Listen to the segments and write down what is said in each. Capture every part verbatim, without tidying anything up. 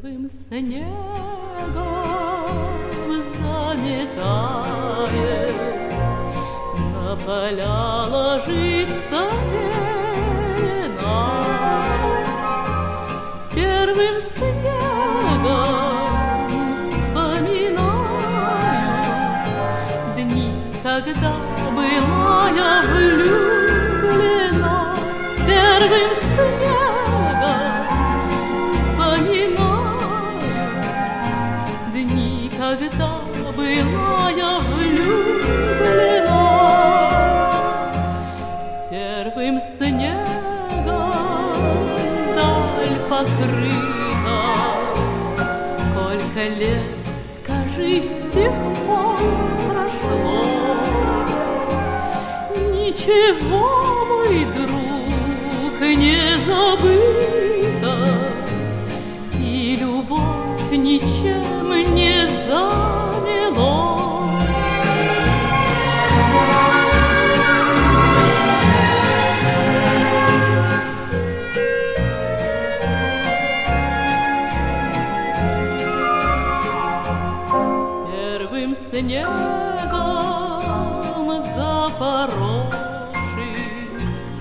Первым снегом заметает, на поля ложится пелена. С первым снегом вспоминаю дни, когда была я влюблена. С первым снегом вспоминаю дни, когда была я влюблена. Первым снегом даль покрыта. Сколько лет, скажи, с тех пор прошло? Ничего, мой друг, не забыто, и любовь ничем не замело. Первым снегом запорошит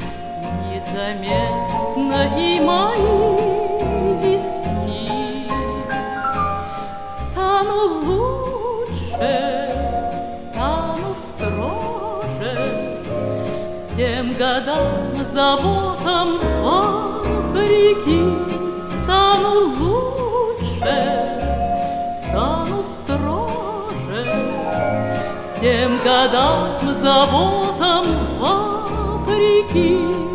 незаметно и мои виски. Стану лучше, стану строже, всем годам, заботам вопреки. Стану лучше, стану строже, всем годам, заботам вопреки.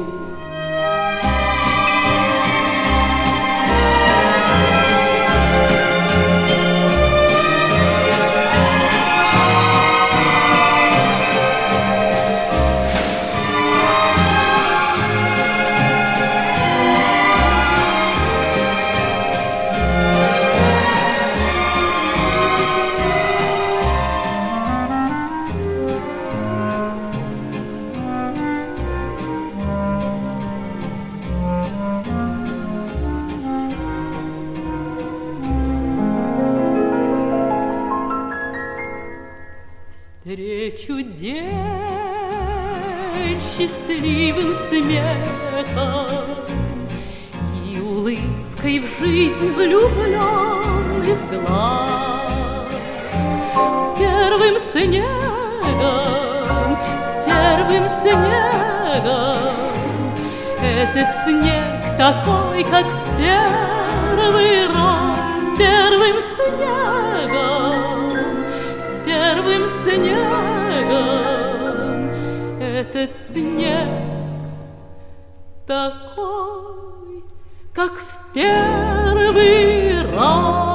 Встречу день счастливым смехом и улыбкой в жизнь влюбленных глаз. С первым снегом, с первым снегом, этот снег такой, как в первый раз. С первым снегом, первым снегом, этот снег такой, как в первый раз.